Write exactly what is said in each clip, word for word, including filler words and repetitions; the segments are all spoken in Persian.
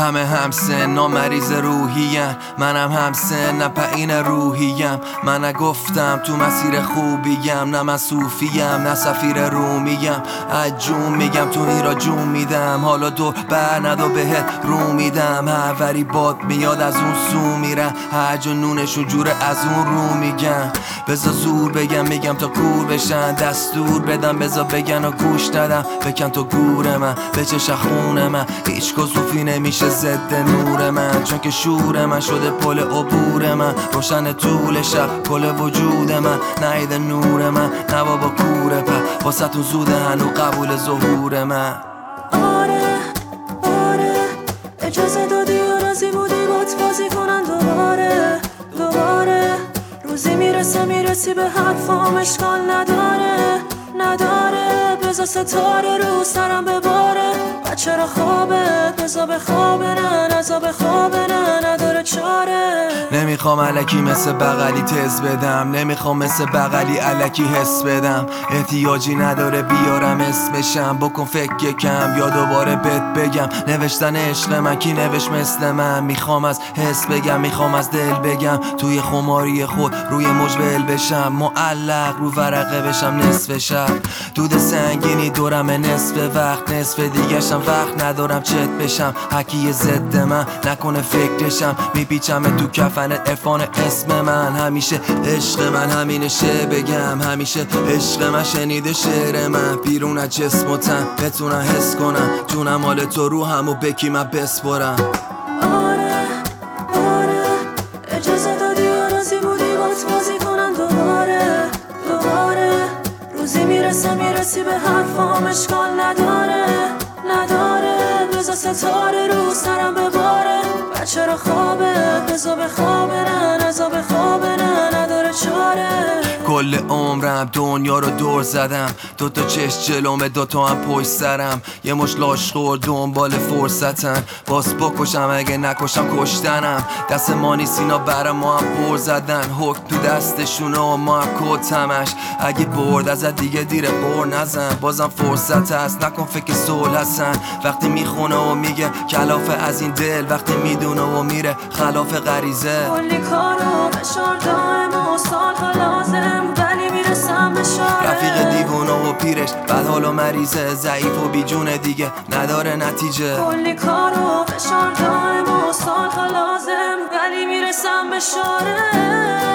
همه هم سن مریض روحیم، منم هم سن پایین روحیم. من نگفتم تو مسیر خوبیم، نه من صوفیم نه سفیر رومیم. از جون میگم تو این را جون میدم، حالا دور بر ندا بهت رو میدم. هر وری باد میاد از اون سو میرم، هر جا نونشون جوره از اون رو میگم. بزا زور بگم میگم تا کور بشن، دستور بدم بزا بگن و گوش ندم. بکن تو گور من به چش خون من، هیچ کسوفی نمیشه ضد نور من. چون که شور من شده پل عبور من، روشن طول شب کل وجود من. نهید نور من نه بابا کوره پر، واسه تون زوده هنو قبول ظهور من. آره آره اجازه دادی و راضی بودی بات بازی کنن دوباره دوباره. روزی میرسه میرسی به حرفام اشکال نداره نداره. بزا ستاره رو سرم بباره، بچه را خوابه بزا به خوابه نه نزا به خوابه نه نداره چاره. نمیخوام علکی مثل بغلی تز بدم، نمیخوام مثل بغلی علکی حس بدم. احتیاجی نداره بیارم اسمشم، بکن فکر کم یا دوباره بهت بگم. نوشتن عشق من کی نوشت مثل من، میخوام از حس بگم میخوام از دل بگم. توی خماری خود روی مجبل بشم، معلق رو ورقه بشم نصف شب. دود سنگینی دورم نصف وقت، نصف دیگه‌شم وقت ندارم چت بشم. حکی ضد من نکنه فکرشم، میپیچم تو کفنت عرفان اسم من. همیشه عشق من همینشه بگم، همیشه عشق من شنیده شعر من. بیرون از جسم و تن بتونم حس کنم، جونم مال تو رو همو بکی من بسپرم. آره آره اجازه دادی و راضی بودی بات بازی کنن دوباره دوباره. روزی میرسه میرسی به حرفام اشکال نداره نداره. بزا ستاره رو سرم بباره، بچه را خوابه بزا به خوابه نه نزا به خوابه نه نداره چاره. کل عمرم دنیا رو دور زدم، دوتا چشم جلومه دوتا هم پشت سرم. یه مش لاشخور دنبال فرصتن، باز بکشم اگه نکشم کشتنم. دست ما نیست اینا برام ما هم پر زدن، حکم تو دستشونه و ما هم کتمش. اگه برد ازت دیگه دیره قور نزن، بازم فرصت هست نکن فکر صلح هستن. وقتی میخونه و میگه کلافه از این دل، وقتی میدونه و میره خلاف غریزه. کلی کارو فشار دائم و سالها لازم ولی میرسم به شاره. رفیق دیوونه و پیرش بد حال و مریضه، ضعیف و بیجونه دیگه نداره نتیجه. کلی کارو فشار دائم و سالها لازم ولی میرسم به شاره.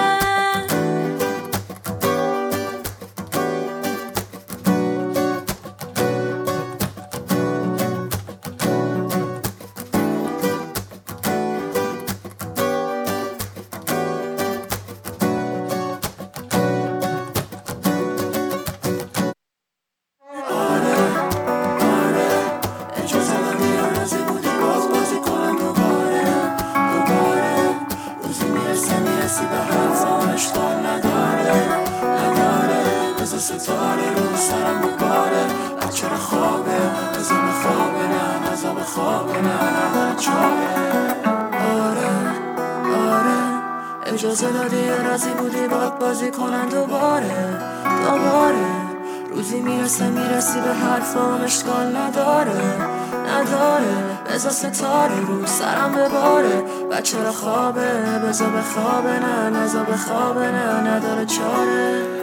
ستاره رو سرم بباره، بچه را خوابه بزا به خوابه نه نزا به خوابه نه نداره چاره. آره آره اجازه دادی و راضی بودی باد بازی کنن دوباره دوباره. روزی میرسه میرسی به حرفام اشکال نداره نداره. بزا ستاره رو سرم بباره، بچه را خوابه بزا به خوابه نه نزا به خوابه نه نداره چاره.